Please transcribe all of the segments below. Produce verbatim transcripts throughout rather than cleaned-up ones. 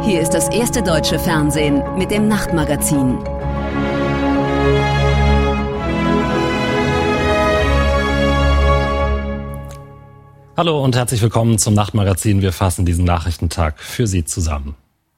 Hier ist das erste deutsche Fernsehen mit dem Nachtmagazin. Hallo und herzlich willkommen zum Nachtmagazin. Wir fassen diesen Nachrichtentag für Sie zusammen.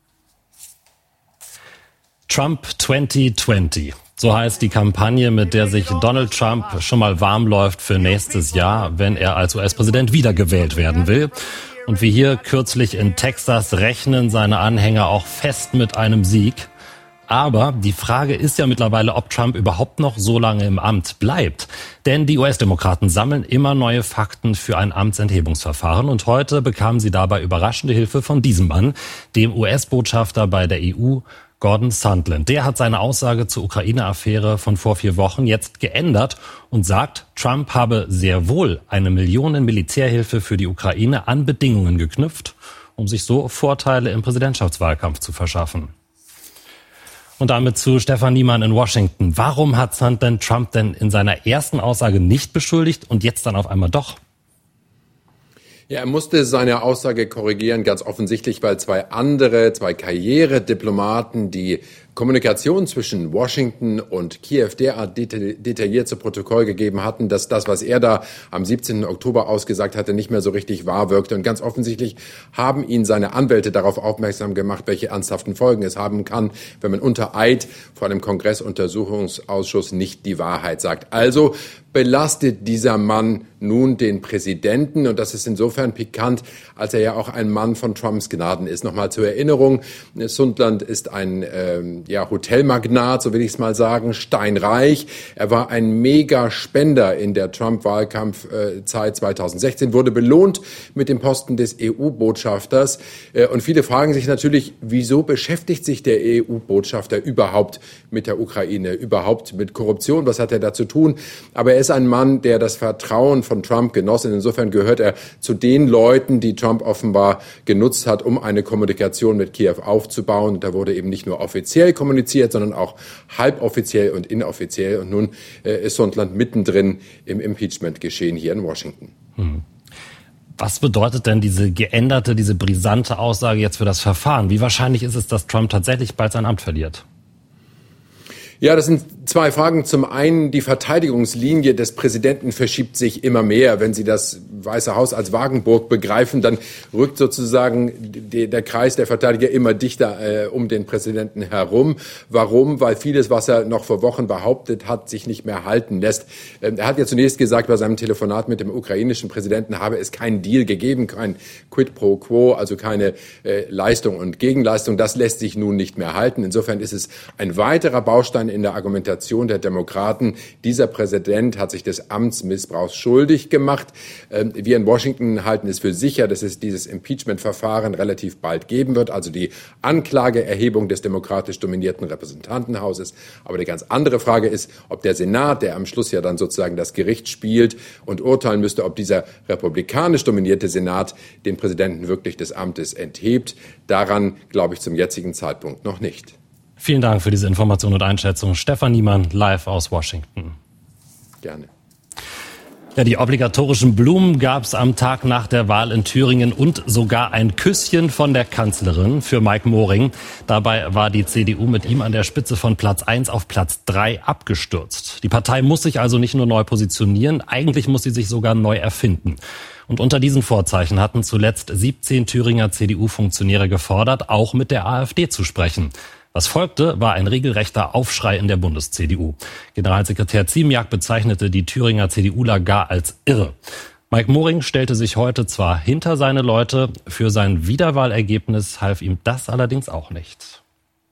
Trump zwanzig zwanzig. So heißt die Kampagne, mit der sich Donald Trump schon mal warm läuft für nächstes Jahr, wenn er als U S-Präsident wiedergewählt werden will. Und wie hier kürzlich in Texas rechnen seine Anhänger auch fest mit einem Sieg. Aber die Frage ist ja mittlerweile, ob Trump überhaupt noch so lange im Amt bleibt. Denn die U S-Demokraten sammeln immer neue Fakten für ein Amtsenthebungsverfahren. Und heute bekamen sie dabei überraschende Hilfe von diesem Mann, dem U S-Botschafter bei der E U, Gordon Sondland. Der hat seine Aussage zur Ukraine-Affäre von vor vier Wochen jetzt geändert und sagt, Trump habe sehr wohl eine Millionen Militärhilfe für die Ukraine an Bedingungen geknüpft, um sich so Vorteile im Präsidentschaftswahlkampf zu verschaffen. Und damit zu Stefan Niemann in Washington. Warum hat Sondland Trump denn in seiner ersten Aussage nicht beschuldigt und jetzt dann auf einmal doch? Ja, er musste seine Aussage korrigieren, ganz offensichtlich, weil zwei andere, zwei Karrierediplomaten die Kommunikation zwischen Washington und Kiew derart deta- detailliert zu Protokoll gegeben hatten, dass das, was er da am siebzehnten Oktober ausgesagt hatte, nicht mehr so richtig wahr wirkte. Und ganz offensichtlich haben ihn seine Anwälte darauf aufmerksam gemacht, welche ernsthaften Folgen es haben kann, wenn man unter Eid vor einem Kongressuntersuchungsausschuss nicht die Wahrheit sagt. Also belastet dieser Mann nun den Präsidenten. Und das ist insofern pikant, als er ja auch ein Mann von Trumps Gnaden ist. Nochmal zur Erinnerung, Sondland ist ein ähm, ja, Hotelmagnat, so will ich es mal sagen, steinreich. Er war ein Mega-Spender in der Trump-Wahlkampfzeit zweitausendsechzehn, wurde belohnt mit dem Posten des E U-Botschafters. Und viele fragen sich natürlich, wieso beschäftigt sich der E U-Botschafter überhaupt mit der Ukraine, überhaupt mit Korruption? Was hat er da zu tun? Aber er ist ein Mann, der das Vertrauen von Trump genoss. Insofern gehört er zu den Leuten, die Trump offenbar genutzt hat, um eine Kommunikation mit Kiew aufzubauen. Und da wurde eben nicht nur offiziell kommuniziert, sondern auch halboffiziell und inoffiziell. Und nun äh, ist Sondland mittendrin im Impeachment-Geschehen hier in Washington. Hm. Was bedeutet denn diese geänderte, diese brisante Aussage jetzt für das Verfahren? Wie wahrscheinlich ist es, dass Trump tatsächlich bald sein Amt verliert? Ja, das sind zwei Fragen. Zum einen, die Verteidigungslinie des Präsidenten verschiebt sich immer mehr. Wenn Sie das Weiße Haus als Wagenburg begreifen, dann rückt sozusagen die, der Kreis der Verteidiger immer dichter äh, um den Präsidenten herum. Warum? Weil vieles, was er noch vor Wochen behauptet hat, sich nicht mehr halten lässt. Ähm, er hat ja zunächst gesagt, bei seinem Telefonat mit dem ukrainischen Präsidenten habe es keinen Deal gegeben, kein Quid pro quo, also keine äh, Leistung und Gegenleistung. Das lässt sich nun nicht mehr halten. Insofern ist es ein weiterer Baustein in der Argumentation der Demokraten. Dieser Präsident hat sich des Amtsmissbrauchs schuldig gemacht. Wir in Washington halten es für sicher, dass es dieses Impeachment-Verfahren relativ bald geben wird, also die Anklageerhebung des demokratisch dominierten Repräsentantenhauses. Aber die ganz andere Frage ist, ob der Senat, der am Schluss ja dann sozusagen das Gericht spielt und urteilen müsste, ob dieser republikanisch dominierte Senat den Präsidenten wirklich des Amtes enthebt. Daran glaube ich zum jetzigen Zeitpunkt noch nicht. Vielen Dank für diese Information und Einschätzung. Stefan Niemann, live aus Washington. Gerne. Ja, die obligatorischen Blumen gab es am Tag nach der Wahl in Thüringen und sogar ein Küsschen von der Kanzlerin für Mike Moring. Dabei war die C D U mit ihm an der Spitze von Platz eins auf Platz drei abgestürzt. Die Partei muss sich also nicht nur neu positionieren, eigentlich muss sie sich sogar neu erfinden. Und unter diesen Vorzeichen hatten zuletzt siebzehn Thüringer C D U-Funktionäre gefordert, auch mit der AfD zu sprechen. Was folgte, war ein regelrechter Aufschrei in der Bundes-C D U. Generalsekretär Ziemiak bezeichnete die Thüringer CDUler gar als irre. Mike Moring stellte sich heute zwar hinter seine Leute, für sein Wiederwahlergebnis half ihm das allerdings auch nicht.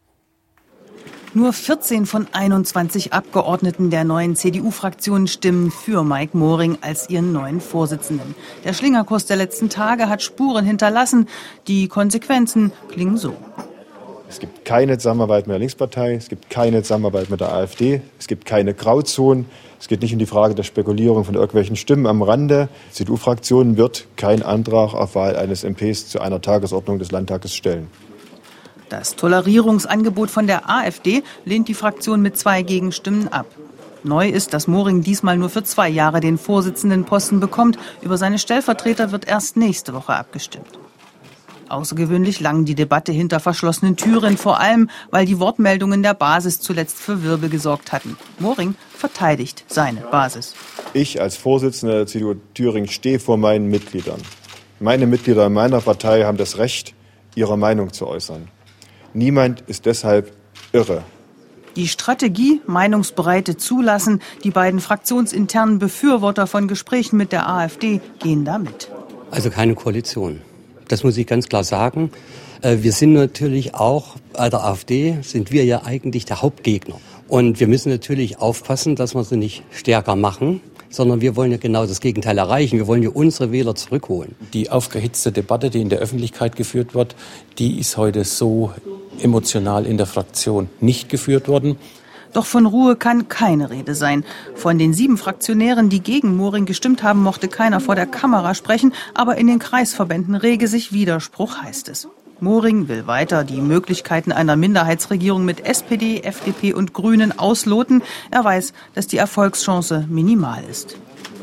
Nur vierzehn von einundzwanzig Abgeordneten der neuen C D U-Fraktion stimmen für Mike Moring als ihren neuen Vorsitzenden. Der Schlingerkurs der letzten Tage hat Spuren hinterlassen. Die Konsequenzen klingen so. Es gibt keine Zusammenarbeit mit der Linkspartei, es gibt keine Zusammenarbeit mit der AfD, es gibt keine Grauzonen. Es geht nicht um die Frage der Spekulierung von irgendwelchen Stimmen am Rande. Die C D U-Fraktion wird keinen Antrag auf Wahl eines M Ps zu einer Tagesordnung des Landtages stellen. Das Tolerierungsangebot von der AfD lehnt die Fraktion mit zwei Gegenstimmen ab. Neu ist, dass Moring diesmal nur für zwei Jahre den Vorsitzendenposten bekommt. Über seine Stellvertreter wird erst nächste Woche abgestimmt. Außergewöhnlich lang die Debatte hinter verschlossenen Türen, vor allem, weil die Wortmeldungen der Basis zuletzt für Wirbel gesorgt hatten. Moring verteidigt seine Basis. Ich als Vorsitzender der C D U Thüringen stehe vor meinen Mitgliedern. Meine Mitglieder in meiner Partei haben das Recht, ihre Meinung zu äußern. Niemand ist deshalb irre. Die Strategie Meinungsbreite zulassen, die beiden fraktionsinternen Befürworter von Gesprächen mit der AfD gehen damit. Also keine Koalition. Das muss ich ganz klar sagen. Wir sind natürlich auch, bei der AfD sind wir ja eigentlich der Hauptgegner. Und wir müssen natürlich aufpassen, dass wir sie nicht stärker machen, sondern wir wollen ja genau das Gegenteil erreichen. Wir wollen ja unsere Wähler zurückholen. Die aufgehitzte Debatte, die in der Öffentlichkeit geführt wird, die ist heute so emotional in der Fraktion nicht geführt worden. Doch von Ruhe kann keine Rede sein. Von den sieben Fraktionären, die gegen Moring gestimmt haben, mochte keiner vor der Kamera sprechen, aber in den Kreisverbänden rege sich Widerspruch, heißt es. Moring will weiter die Möglichkeiten einer Minderheitsregierung mit S P D, F D P und Grünen ausloten. Er weiß, dass die Erfolgschance minimal ist.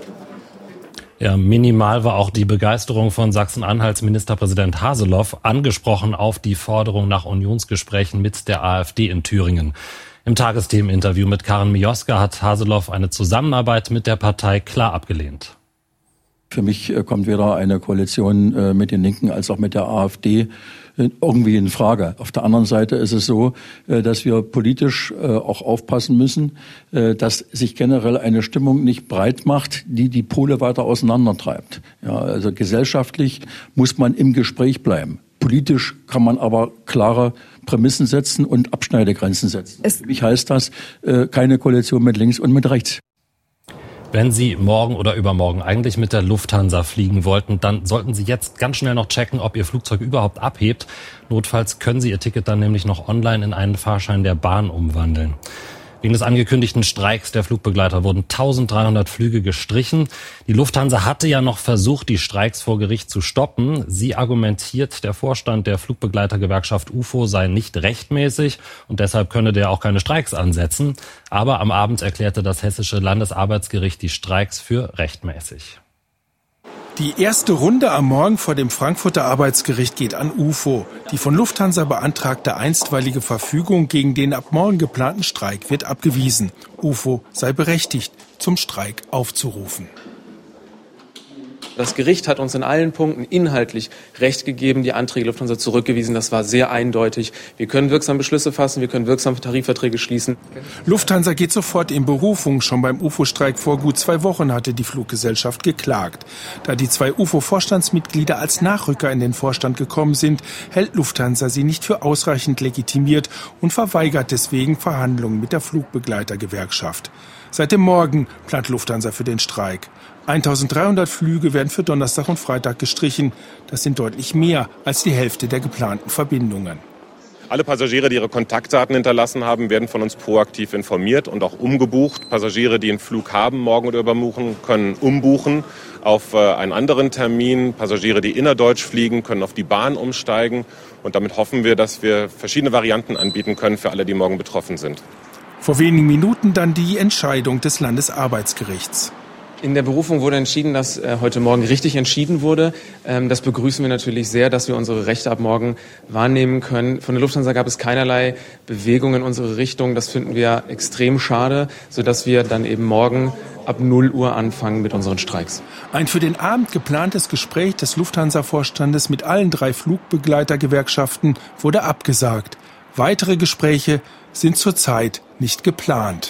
Ja, minimal war auch die Begeisterung von Sachsen-Anhalts Ministerpräsident Haseloff, angesprochen auf die Forderung nach Unionsgesprächen mit der AfD in Thüringen. Im Tagesthemen-Interview mit Karen Mioska hat Haseloff eine Zusammenarbeit mit der Partei klar abgelehnt. Für mich kommt weder eine Koalition mit den Linken als auch mit der AfD irgendwie in Frage. Auf der anderen Seite ist es so, dass wir politisch auch aufpassen müssen, dass sich generell eine Stimmung nicht breit macht, die die Pole weiter auseinandertreibt. Ja, also gesellschaftlich muss man im Gespräch bleiben. Politisch kann man aber klare Prämissen setzen und Abschneidegrenzen setzen. Es Für mich heißt das keine Koalition mit links und mit rechts. Wenn Sie morgen oder übermorgen eigentlich mit der Lufthansa fliegen wollten, dann sollten Sie jetzt ganz schnell noch checken, ob Ihr Flugzeug überhaupt abhebt. Notfalls können Sie Ihr Ticket dann nämlich noch online in einen Fahrschein der Bahn umwandeln. Wegen des angekündigten Streiks der Flugbegleiter wurden eintausenddreihundert Flüge gestrichen. Die Lufthansa hatte ja noch versucht, die Streiks vor Gericht zu stoppen. Sie argumentiert, der Vorstand der Flugbegleitergewerkschaft U F O sei nicht rechtmäßig und deshalb könne der auch keine Streiks ansetzen. Aber am Abend erklärte das Hessische Landesarbeitsgericht die Streiks für rechtmäßig. Die erste Runde am Morgen vor dem Frankfurter Arbeitsgericht geht an U F O. Die von Lufthansa beantragte einstweilige Verfügung gegen den ab morgen geplanten Streik wird abgewiesen. U F O sei berechtigt, zum Streik aufzurufen. Das Gericht hat uns in allen Punkten inhaltlich Recht gegeben, die Anträge Lufthansa zurückgewiesen. Das war sehr eindeutig. Wir können wirksam Beschlüsse fassen, wir können wirksam Tarifverträge schließen. Lufthansa geht sofort in Berufung. Schon beim U F O-Streik vor gut zwei Wochen hatte die Fluggesellschaft geklagt. Da die zwei U F O-Vorstandsmitglieder als Nachrücker in den Vorstand gekommen sind, hält Lufthansa sie nicht für ausreichend legitimiert und verweigert deswegen Verhandlungen mit der Flugbegleitergewerkschaft. Seit dem Morgen plant Lufthansa für den Streik. eintausenddreihundert Flüge werden für Donnerstag und Freitag gestrichen. Das sind deutlich mehr als die Hälfte der geplanten Verbindungen. Alle Passagiere, die ihre Kontaktdaten hinterlassen haben, werden von uns proaktiv informiert und auch umgebucht. Passagiere, die einen Flug haben, morgen oder übermorgen, können umbuchen auf einen anderen Termin. Passagiere, die innerdeutsch fliegen, können auf die Bahn umsteigen. Und damit hoffen wir, dass wir verschiedene Varianten anbieten können für alle, die morgen betroffen sind. Vor wenigen Minuten dann die Entscheidung des Landesarbeitsgerichts. In der Berufung wurde entschieden, dass äh, heute Morgen richtig entschieden wurde. Ähm, das begrüßen wir natürlich sehr, dass wir unsere Rechte ab morgen wahrnehmen können. Von der Lufthansa gab es keinerlei Bewegung in unsere Richtung. Das finden wir extrem schade, sodass wir dann eben morgen ab null Uhr anfangen mit unseren Streiks. Ein für den Abend geplantes Gespräch des Lufthansa-Vorstandes mit allen drei Flugbegleitergewerkschaften wurde abgesagt. Weitere Gespräche sind zurzeit nicht geplant.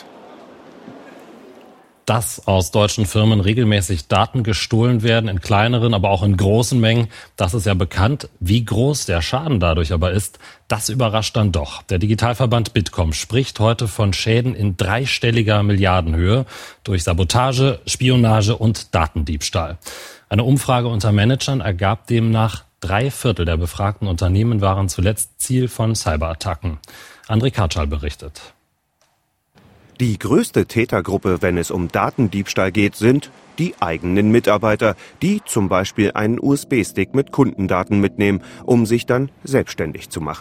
Dass aus deutschen Firmen regelmäßig Daten gestohlen werden, in kleineren, aber auch in großen Mengen, das ist ja bekannt. Wie groß der Schaden dadurch aber ist, das überrascht dann doch. Der Digitalverband Bitkom spricht heute von Schäden in dreistelliger Milliardenhöhe durch Sabotage, Spionage und Datendiebstahl. Eine Umfrage unter Managern ergab demnach, drei Viertel der befragten Unternehmen waren zuletzt Ziel von Cyberattacken. André Kartschal berichtet. Die größte Tätergruppe, wenn es um Datendiebstahl geht, sind die eigenen Mitarbeiter, die zum Beispiel einen U S B-Stick mit Kundendaten mitnehmen, um sich dann selbstständig zu machen.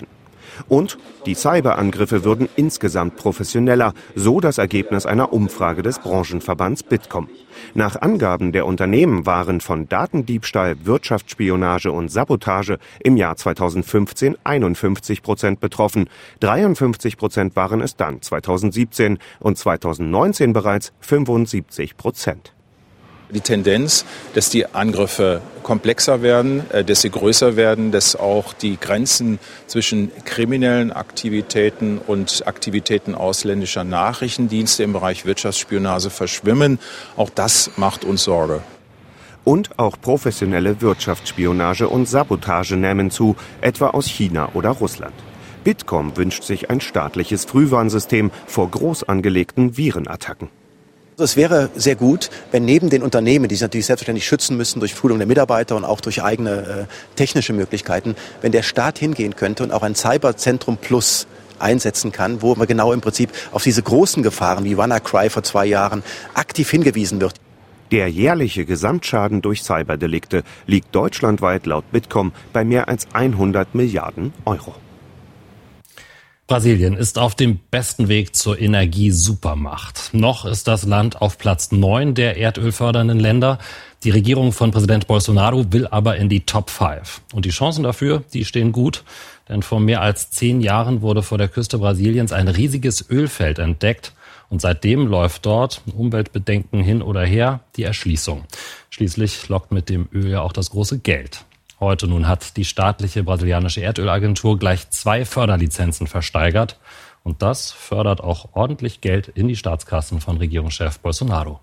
Und die Cyberangriffe würden insgesamt professioneller, so das Ergebnis einer Umfrage des Branchenverbands Bitkom. Nach Angaben der Unternehmen waren von Datendiebstahl, Wirtschaftsspionage und Sabotage im Jahr zweitausendfünfzehn einundfünfzig Prozent betroffen. dreiundfünfzig Prozent waren es dann zweitausendsiebzehn und zweitausendneunzehn bereits fünfundsiebzig Prozent. Die Tendenz, dass die Angriffe komplexer werden, dass sie größer werden, dass auch die Grenzen zwischen kriminellen Aktivitäten und Aktivitäten ausländischer Nachrichtendienste im Bereich Wirtschaftsspionage verschwimmen, auch das macht uns Sorge. Und auch professionelle Wirtschaftsspionage und Sabotage nehmen zu, etwa aus China oder Russland. Bitkom wünscht sich ein staatliches Frühwarnsystem vor groß angelegten Virenattacken. Es wäre sehr gut, wenn neben den Unternehmen, die sich natürlich selbstverständlich schützen müssen durch Schulung der Mitarbeiter und auch durch eigene äh, technische Möglichkeiten, wenn der Staat hingehen könnte und auch ein Cyberzentrum Plus einsetzen kann, wo man genau im Prinzip auf diese großen Gefahren wie WannaCry vor zwei Jahren aktiv hingewiesen wird. Der jährliche Gesamtschaden durch Cyberdelikte liegt deutschlandweit laut Bitkom bei mehr als hundert Milliarden Euro. Brasilien ist auf dem besten Weg zur Energiesupermacht. Noch ist das Land auf Platz neun der erdölfördernden Länder. Die Regierung von Präsident Bolsonaro will aber in die Top fünf. Und die Chancen dafür, die stehen gut. Denn vor mehr als zehn Jahren wurde vor der Küste Brasiliens ein riesiges Ölfeld entdeckt. Und seitdem läuft dort, Umweltbedenken hin oder her, die Erschließung. Schließlich lockt mit dem Öl ja auch das große Geld. Heute nun hat die staatliche brasilianische Erdölagentur gleich zwei Förderlizenzen versteigert. Und das fördert auch ordentlich Geld in die Staatskassen von Regierungschef Bolsonaro.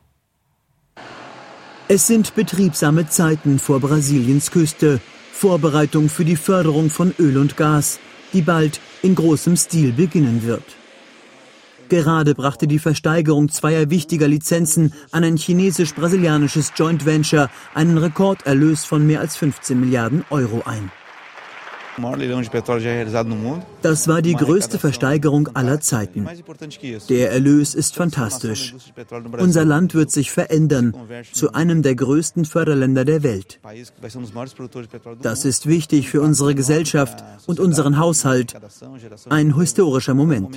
Es sind betriebsame Zeiten vor Brasiliens Küste. Vorbereitung für die Förderung von Öl und Gas, die bald in großem Stil beginnen wird. Gerade brachte die Versteigerung zweier wichtiger Lizenzen an ein chinesisch-brasilianisches Joint Venture einen Rekorderlös von mehr als fünfzehn Milliarden Euro ein. Das war die größte Versteigerung aller Zeiten. Der Erlös ist fantastisch. Unser Land wird sich verändern zu einem der größten Förderländer der Welt. Das ist wichtig für unsere Gesellschaft und unseren Haushalt. Ein historischer Moment.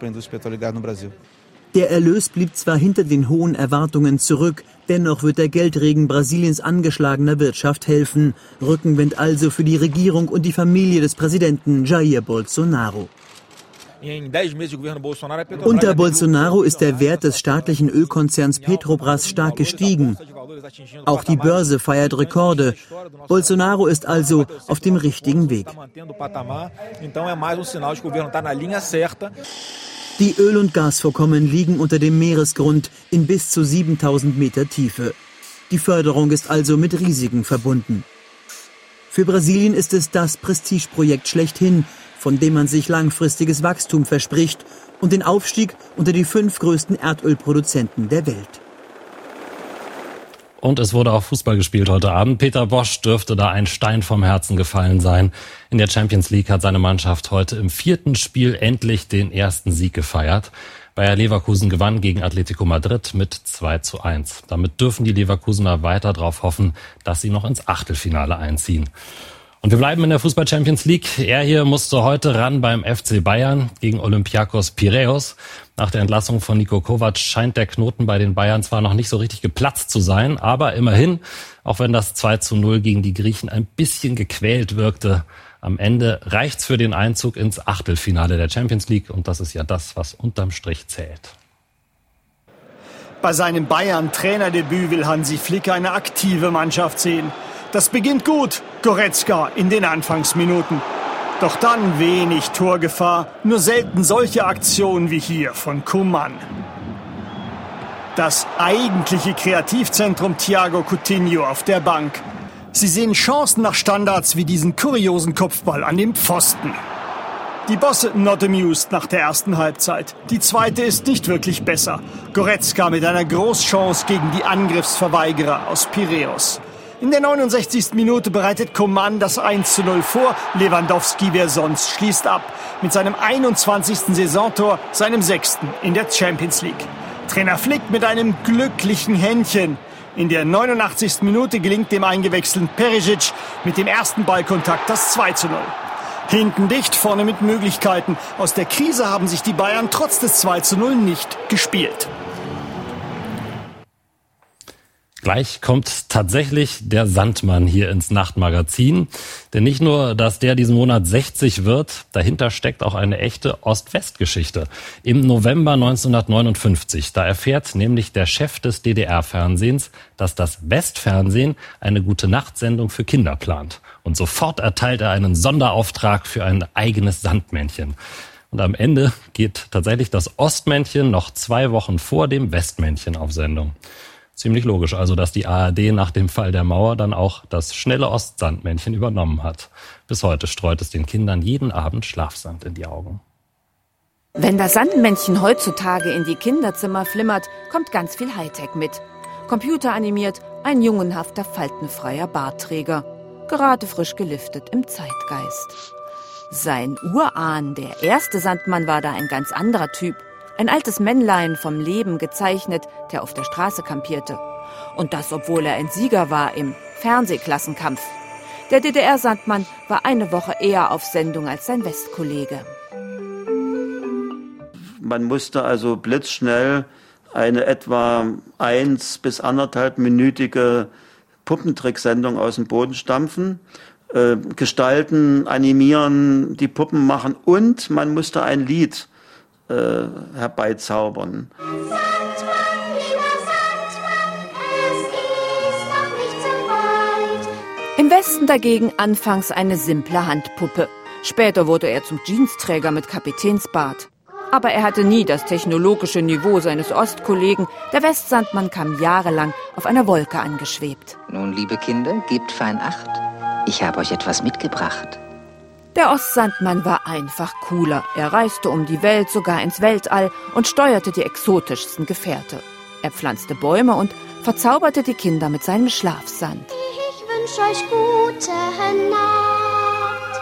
Der Erlös blieb zwar hinter den hohen Erwartungen zurück, dennoch wird der Geldregen Brasiliens angeschlagener Wirtschaft helfen. Rückenwind also für die Regierung und die Familie des Präsidenten Jair Bolsonaro. Unter Bolsonaro ist der Wert des staatlichen Ölkonzerns Petrobras stark gestiegen. Auch die Börse feiert Rekorde. Bolsonaro ist also auf dem richtigen Weg. Die Öl- und Gasvorkommen liegen unter dem Meeresgrund in bis zu siebentausend Meter Tiefe. Die Förderung ist also mit Risiken verbunden. Für Brasilien ist es das Prestigeprojekt schlechthin, von dem man sich langfristiges Wachstum verspricht und den Aufstieg unter die fünf größten Erdölproduzenten der Welt. Und es wurde auch Fußball gespielt heute Abend. Peter Bosz dürfte da ein Stein vom Herzen gefallen sein. In der Champions League hat seine Mannschaft heute im vierten Spiel endlich den ersten Sieg gefeiert. Bayer Leverkusen gewann gegen Atletico Madrid mit zwei zu eins. Damit dürfen die Leverkusener weiter darauf hoffen, dass sie noch ins Achtelfinale einziehen. Und wir bleiben in der Fußball-Champions League. Er hier musste heute ran beim F C Bayern gegen Olympiakos Piräus. Nach der Entlassung von Niko Kovac scheint der Knoten bei den Bayern zwar noch nicht so richtig geplatzt zu sein, aber immerhin, auch wenn das zwei zu null gegen die Griechen ein bisschen gequält wirkte, am Ende reicht's für den Einzug ins Achtelfinale der Champions League. Und das ist ja das, was unterm Strich zählt. Bei seinem Bayern-Trainerdebüt will Hansi Flick eine aktive Mannschaft sehen. Das beginnt gut, Goretzka in den Anfangsminuten. Doch dann wenig Torgefahr, nur selten solche Aktionen wie hier von Coman. Das eigentliche Kreativzentrum Thiago Coutinho auf der Bank. Sie sehen Chancen nach Standards wie diesen kuriosen Kopfball an dem Pfosten. Die Bosse not amused nach der ersten Halbzeit. Die zweite ist nicht wirklich besser. Goretzka mit einer Großchance gegen die Angriffsverweigerer aus Piräus. In der neunundsechzigsten Minute bereitet Coman das eins zu null vor. Lewandowski, wer sonst, schließt ab. Mit seinem einundzwanzigsten Saisontor, seinem sechsten in der Champions League. Trainer Flick mit einem glücklichen Händchen. In der neunundachtzigsten Minute gelingt dem eingewechselten Perisic mit dem ersten Ballkontakt das zwei zu null. Hinten dicht, vorne mit Möglichkeiten. Aus der Krise haben sich die Bayern trotz des zwei zu null nicht gespielt. Gleich kommt tatsächlich der Sandmann hier ins Nachtmagazin. Denn nicht nur, dass der diesen Monat sechzig wird, dahinter steckt auch eine echte Ost-West-Geschichte. Im November neunzehnhundertneunundfünfzig, da erfährt nämlich der Chef des D D R-Fernsehens, dass das Westfernsehen eine Gute-Nacht-Sendung für Kinder plant. Und sofort erteilt er einen Sonderauftrag für ein eigenes Sandmännchen. Und am Ende geht tatsächlich das Ostmännchen noch zwei Wochen vor dem Westmännchen auf Sendung. Ziemlich logisch also, dass die A R D nach dem Fall der Mauer dann auch das schnelle Ostsandmännchen übernommen hat. Bis heute streut es den Kindern jeden Abend Schlafsand in die Augen. Wenn das Sandmännchen heutzutage in die Kinderzimmer flimmert, kommt ganz viel Hightech mit. Computeranimiert, ein jungenhafter, faltenfreier Bartträger. Gerade frisch geliftet im Zeitgeist. Sein Urahn, der erste Sandmann, war da ein ganz anderer Typ. Ein altes Männlein vom Leben gezeichnet, der auf der Straße kampierte. Und das, obwohl er ein Sieger war im Fernsehklassenkampf. Der D D R-Sandmann war eine Woche eher auf Sendung als sein Westkollege. Man musste also blitzschnell eine etwa eins- bis anderthalbminütige Puppentricksendung aus dem Boden stampfen, äh, gestalten, animieren, die Puppen machen und man musste ein Lied Äh, herbeizaubern. Im Westen dagegen anfangs eine simple Handpuppe. Später wurde er zum Jeansträger mit Kapitänsbart. Aber er hatte nie das technologische Niveau seines Ostkollegen. Der Westsandmann kam jahrelang auf einer Wolke angeschwebt. Nun, liebe Kinder, gebt fein Acht. Ich habe euch etwas mitgebracht. Der Ostsandmann war einfach cooler. Er reiste um die Welt, sogar ins Weltall und steuerte die exotischsten Gefährte. Er pflanzte Bäume und verzauberte die Kinder mit seinem Schlafsand. Ich wünsche euch gute Nacht.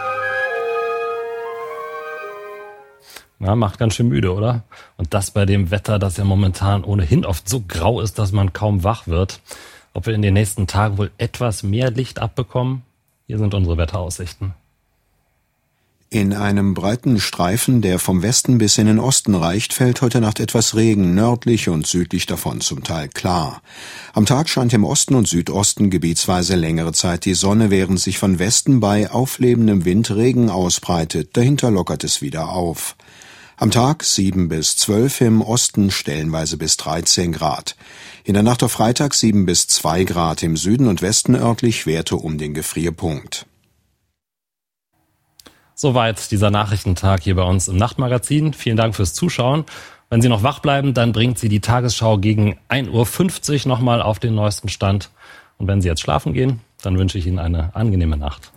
Na, macht ganz schön müde, oder? Und das bei dem Wetter, das ja momentan ohnehin oft so grau ist, dass man kaum wach wird. Ob wir in den nächsten Tagen wohl etwas mehr Licht abbekommen? Hier sind unsere Wetteraussichten. In einem breiten Streifen, der vom Westen bis in den Osten reicht, fällt heute Nacht etwas Regen, nördlich und südlich davon zum Teil klar. Am Tag scheint im Osten und Südosten gebietsweise längere Zeit die Sonne, während sich von Westen bei auflebendem Wind Regen ausbreitet, dahinter lockert es wieder auf. Am Tag sieben bis zwölf, im Osten stellenweise bis dreizehn Grad. In der Nacht auf Freitag sieben bis zwei Grad, im Süden und Westen örtlich Werte um den Gefrierpunkt. Soweit dieser Nachrichtentag hier bei uns im Nachtmagazin. Vielen Dank fürs Zuschauen. Wenn Sie noch wach bleiben, dann bringt Sie die Tagesschau gegen ein Uhr fünfzig nochmal auf den neuesten Stand. Und wenn Sie jetzt schlafen gehen, dann wünsche ich Ihnen eine angenehme Nacht.